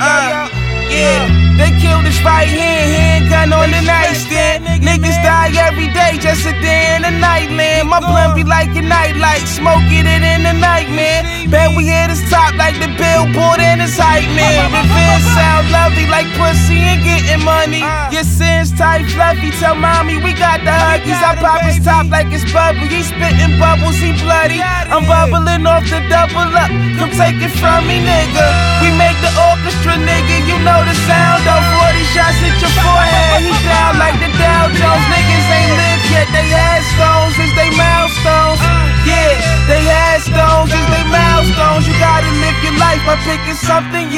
Yeah, they killed his right handgun on the nightstand. Niggas die every day, just a day in the nightland. My blunt be like a nightlight, smoking it in the night, man. Bet we hit his top like the billboard and his hype, man. Revenge sound lovely like pussy and getting money. Your sins tight, fluffy, tell mommy we got the huggies. I pop his top like it's bubbly, he spitting bubbles, he bloody. I'm bubbling off the double up, come take it from me, nigga. We make the orchestra, nigga, you know the sound of 40 shots hit your forehead. He down like the Dow Jones. Niggas ain't lived yet. They had stones is they milestones. Yeah, they had stones is they milestones. You gotta live your life by picking something.